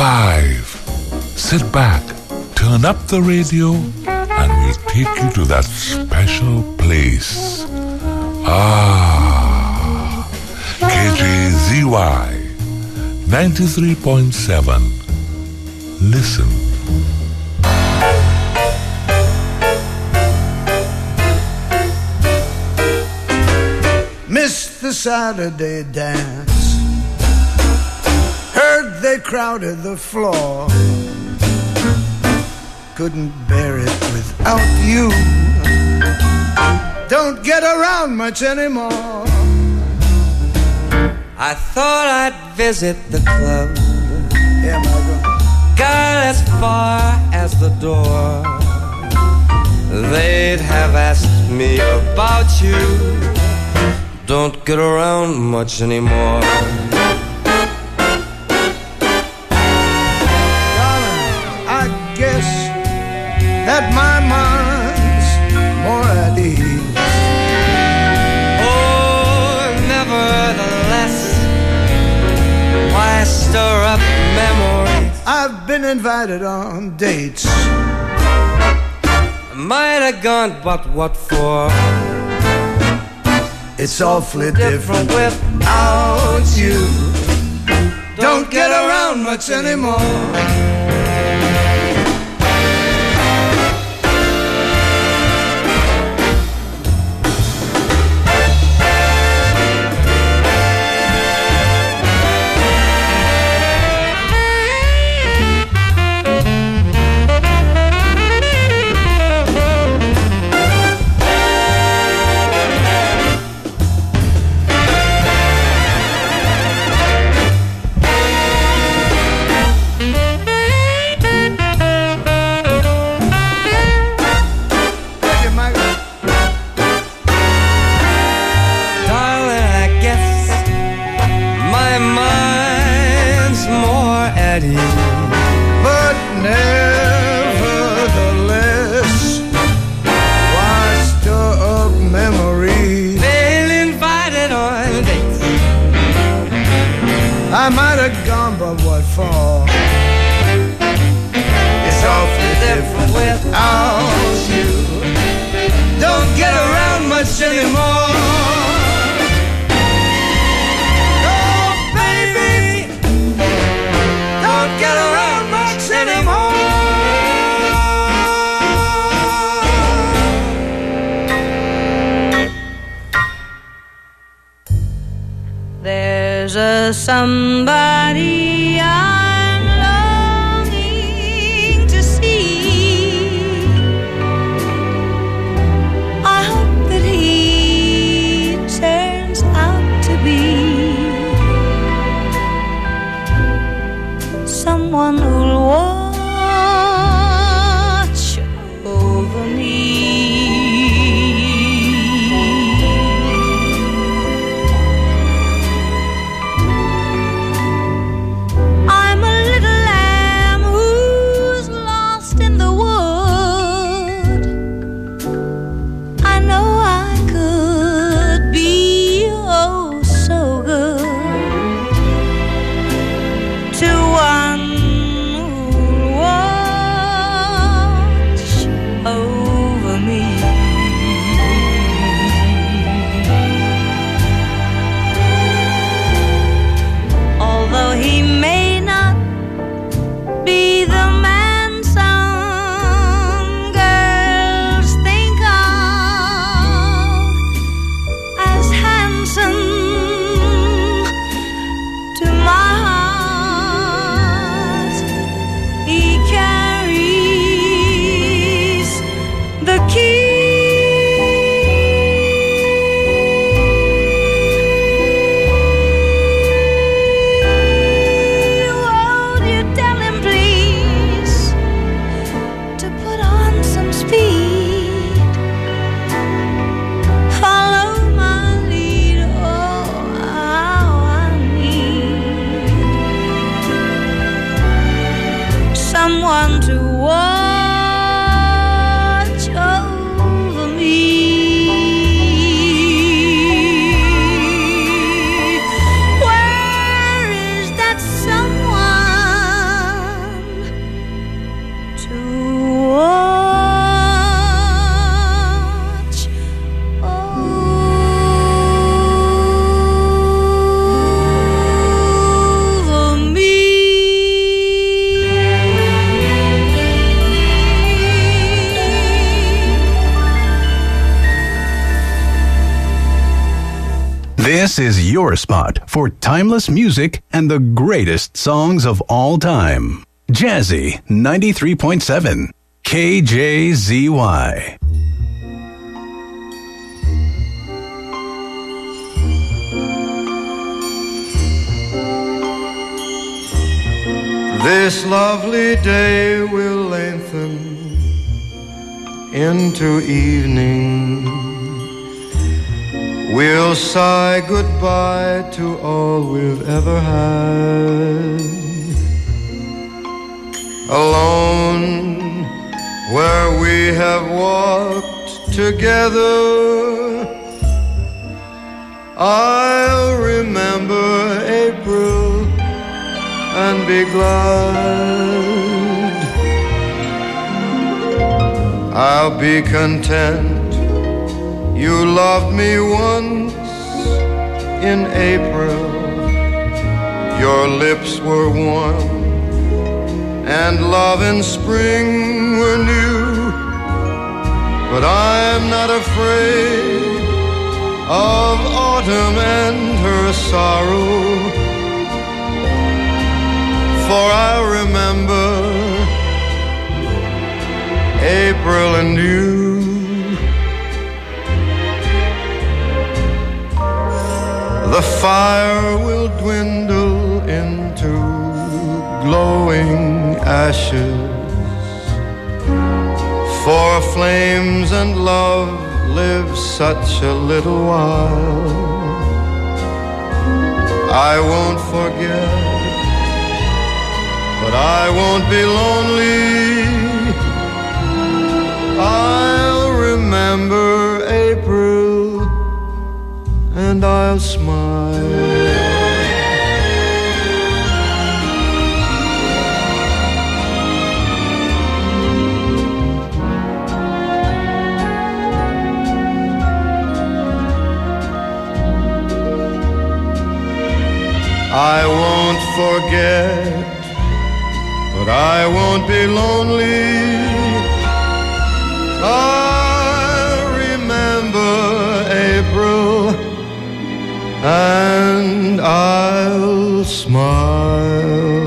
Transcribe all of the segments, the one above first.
5. Sit back, turn up the radio, and we'll take you to that special place. KJZY 93.7. Listen. Missed the Saturday dance. Heard they crowded the floor. Couldn't bear it without you. Don't get around much anymore. I thought I'd visit the club. Yeah, Michael. Got as far as the door. They'd have asked me about you. Don't get around much anymore. Darling, I guess that my mind's more at ease. Oh, nevertheless, why stir up memories? I've been invited on dates. Might have gone, but what for? It's awfully different without you. Don't get around much anymore. But nevertheless, why stir up memories? They'll invited on dates. I might have gone, but what for? It's awfully different without you. Don't get around much anymore. Get around much anymore. There's a somebody I'm longing to see. I hope that he turns out to be someone who'll watch over me. This is your spot for timeless music and the greatest songs of all time. Jazzy 93.7 KJZY. This lovely day will lengthen into evening. We'll sigh goodbye to all we've ever had. Alone where we have walked together, I'll remember April and be glad. I'll be content you loved me once in April. Your lips were warm and love in spring were new. But I'm not afraid of autumn and her sorrow, for I remember April and you. The fire will dwindle into glowing ashes, for flames and love live such a little while. I won't forget, but I won't be lonely. I'll remember April and I'll smile. I won't forget, but I won't be lonely. I remember April and I'll smile.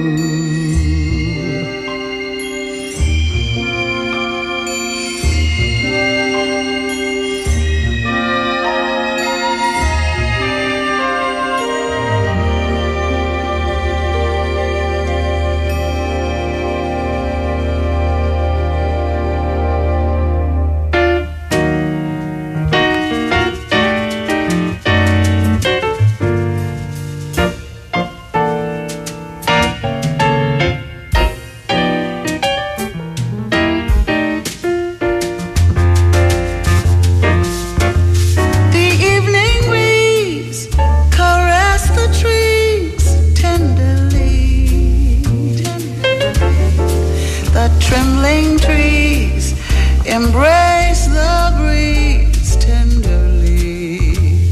Embrace the breeze tenderly.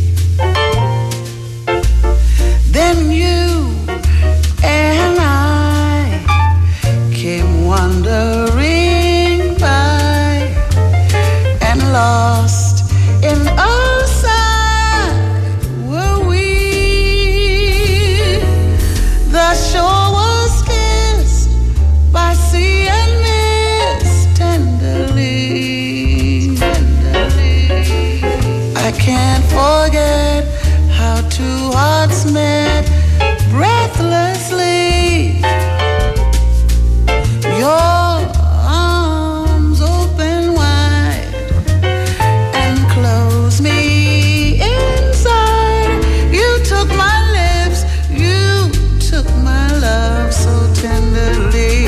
Then you and I came wandering by, and lost in our sight were we. The shore was kissed by sea and mist tenderly. I can't forget how two hearts met breathlessly. Your arms open wide and close me inside. You took my lips, you took my love so tenderly.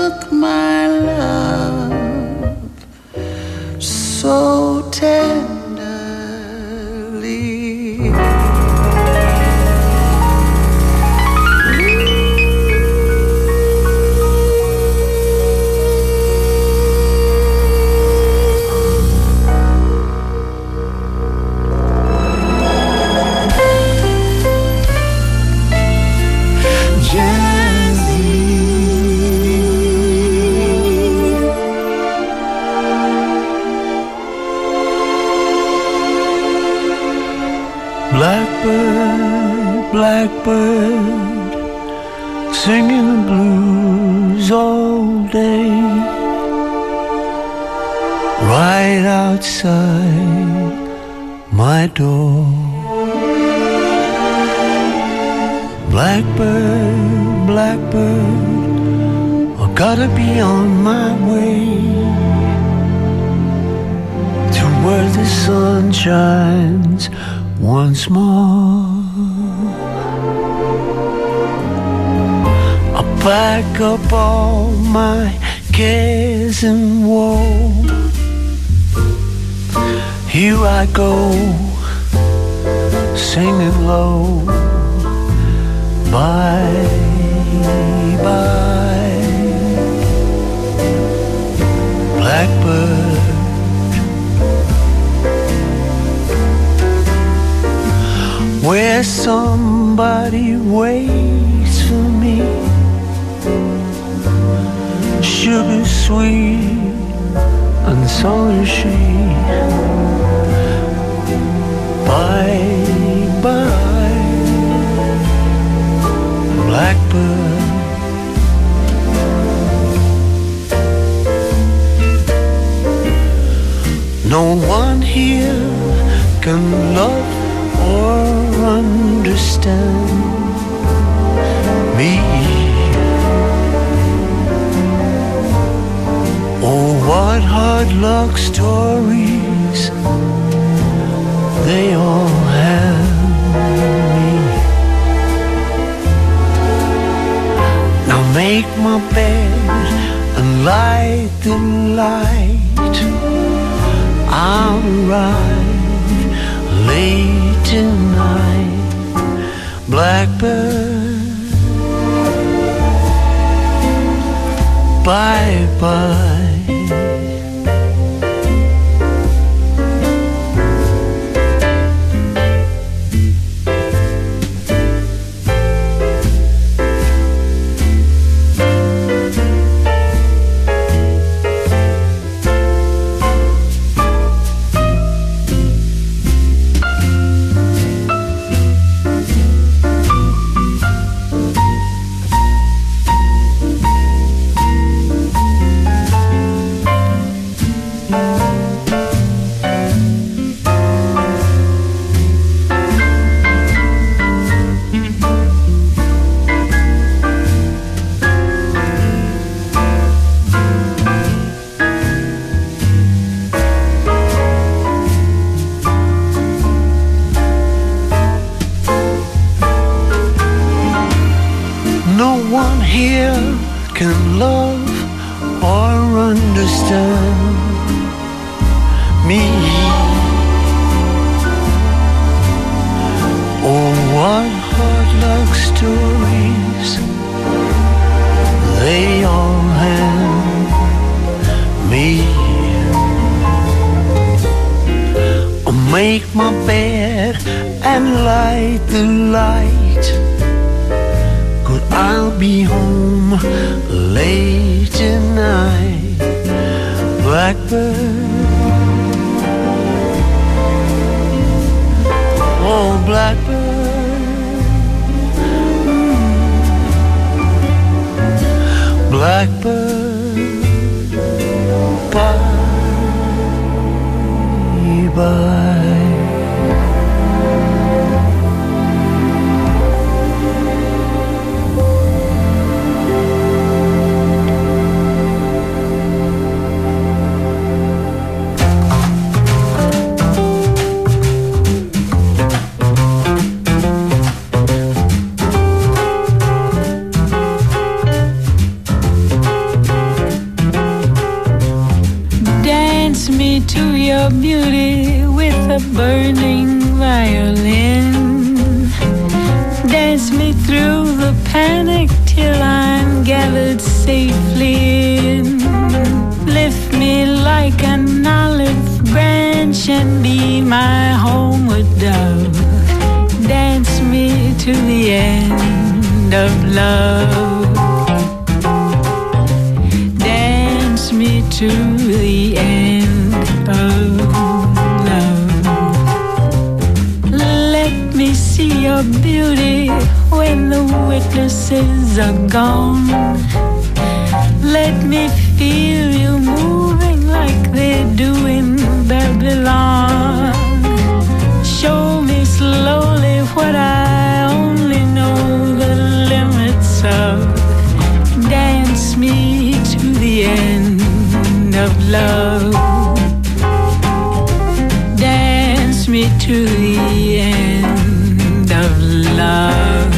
took my love so tenderly. Blackbird, blackbird, singing the blues all day, right outside my door. Blackbird, blackbird, I gotta be on my way to where the sun shines once more. I pack up all my cares and woe. Here I go, singing low. Bye, bye, blackbird. Where somebody waits for me, sugar sweet, and so is she. Bye, bye, blackbird. No one here can love or understand me. Oh, what hard luck stories they all have me. Now make my bed and light the light. I'll arrive late tonight, blackbird. Bye bye. your beauty with a burning violin. Dance me through the panic till I'm gathered safely in. Lift me like an olive branch and be my homeward dove. Dance me to the end of love. Dance me to the end of love. Let me see your beauty when the witnesses are gone. Let me feel you moving like they do in Babylon. Show me slowly what I only know the limits of. Dance me to the end of love. Dance me to the end of love.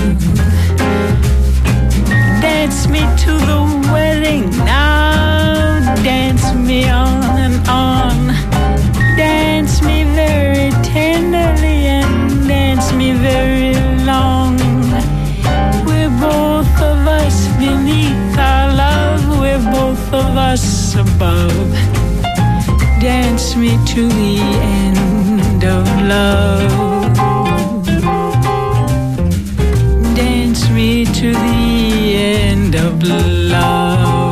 Dance me to the wedding now. Dance me on and on. Dance me very tenderly and dance me very long. We're both of us beneath our love. We're both of us above. Dance me to the end of love. Dance me to the end of love.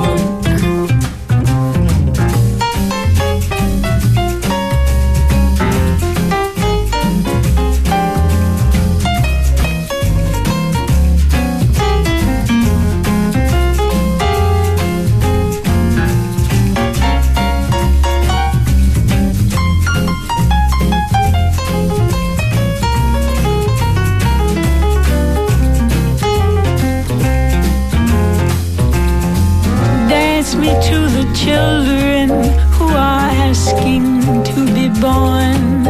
Children who are asking to be born.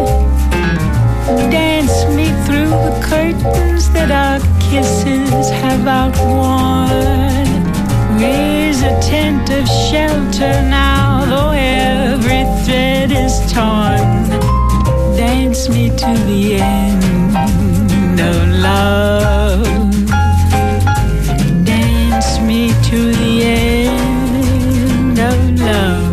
Dance me through the curtains that our kisses have outworn. Raise a tent of shelter now, though every thread is torn. Dance me to the end of love. Dance me to the end of love.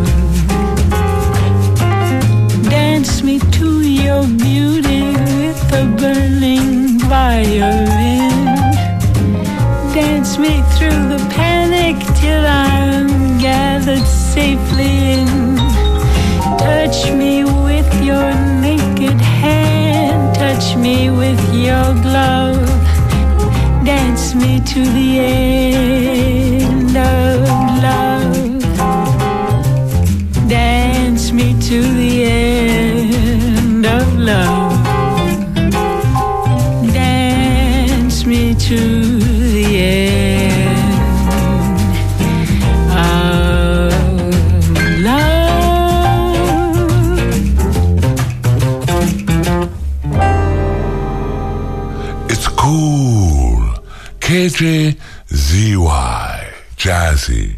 Dance me to your beauty with a burning violin. Dance me through the panic till I'm gathered safely in. Touch me with your naked hand. Touch me with your glove. Dance me to the end of love. Dance me to the end of love. Dance me to the end of love. It's cool. KJZY Jazzy.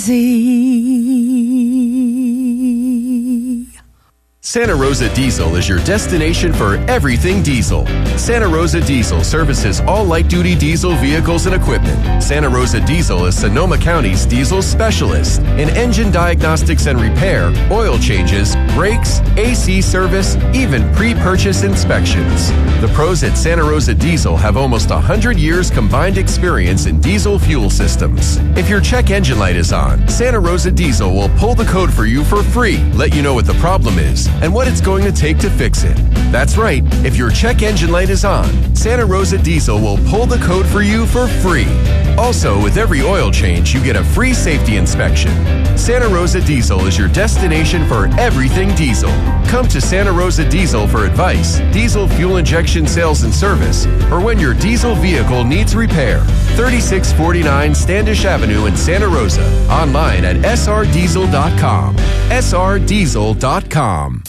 Jazzy. Santa Rosa Diesel is your destination for everything diesel. Santa Rosa Diesel services all light-duty diesel vehicles and equipment. Santa Rosa Diesel is Sonoma County's diesel specialist in engine diagnostics and repair, oil changes, brakes, AC service, even pre-purchase inspections. The pros at Santa Rosa Diesel have almost 100 years combined experience in diesel fuel systems. If your check engine light is on, Santa Rosa Diesel will pull the code for you for free, let you know what the problem is, and what it's going to take to fix it. That's right, if your check engine light is on, Santa Rosa Diesel will pull the code for you for free. Also, with every oil change, you get a free safety inspection. Santa Rosa Diesel is your destination for everything diesel. Come to Santa Rosa Diesel for advice, diesel fuel injection sales and service, or when your diesel vehicle needs repair. 3649 Standish Avenue in Santa Rosa. Online at srdiesel.com. srdiesel.com.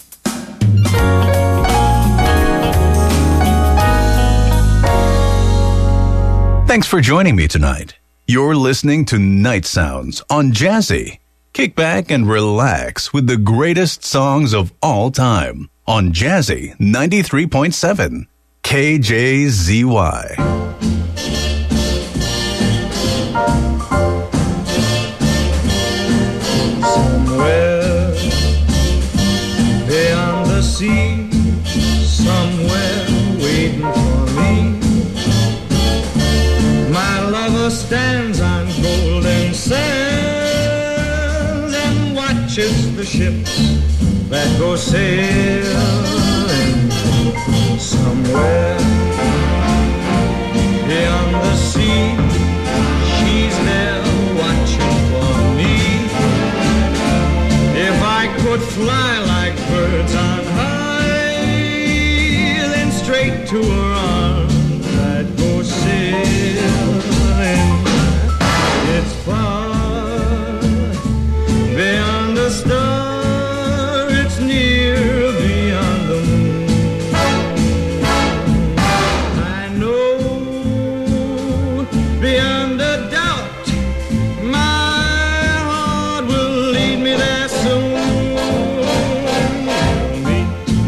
Thanks for joining me tonight. You're listening to Night Sounds on Jazzy. Kick back and relax with the greatest songs of all time on Jazzy 93.7 KJZY. Somewhere beyond the sea, somewhere waiting for me, my lover stands on golden sands and watches the ships that go sailing. Somewhere beyond the sea, she's there watching for me. If I could fly like birds on high, then straight to her arms I'd go sailing. It's far beyond the star, it's near beyond the moon. I know beyond a doubt my heart will lead me there soon. We'll meet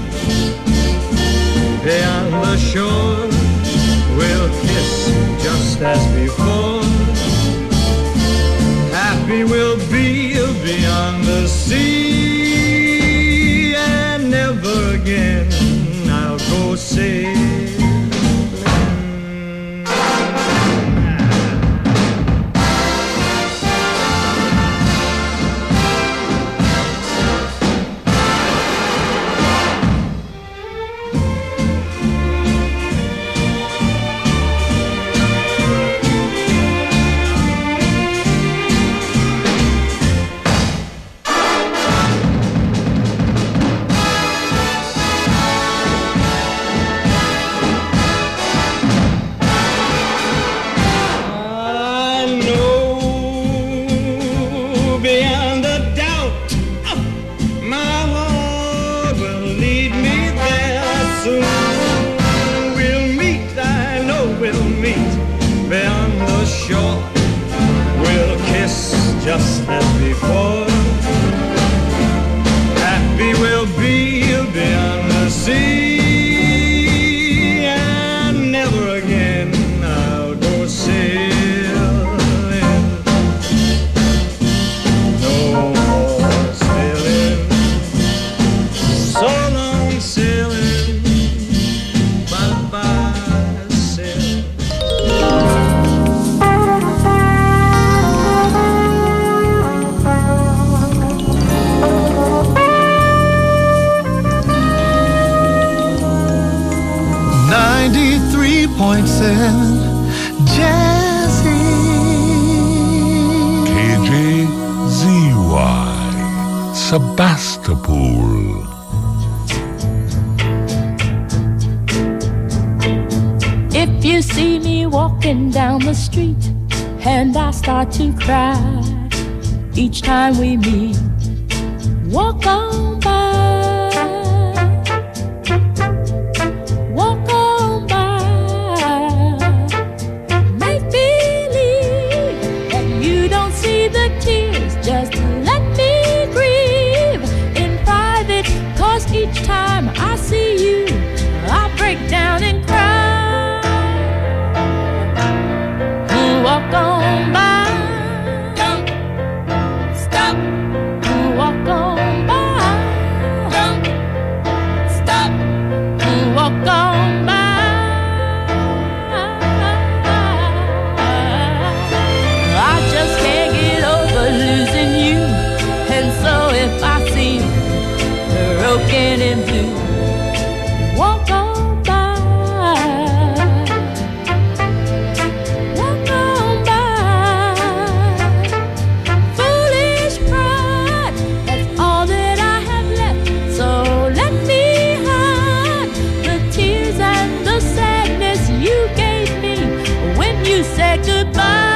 beyond the shore, we'll kiss just as before. Happy we'll be beyond the sea, and never again I'll go sailing. 93.7 Jazzy. KJZY Sebastopol. If you see me walking down the street and I start to cry each time we meet, walk on by. Walk on by. Make believe that you don't see the tears on by. Don't stop. Walk on by. Don't stop. Walk on by. I just can't get over losing you, and so if I seem broken and blue, walk on by. Walk on by. Foolish pride, that's all that I have left. So let me hide the tears and the sadness you gave me when you said goodbye.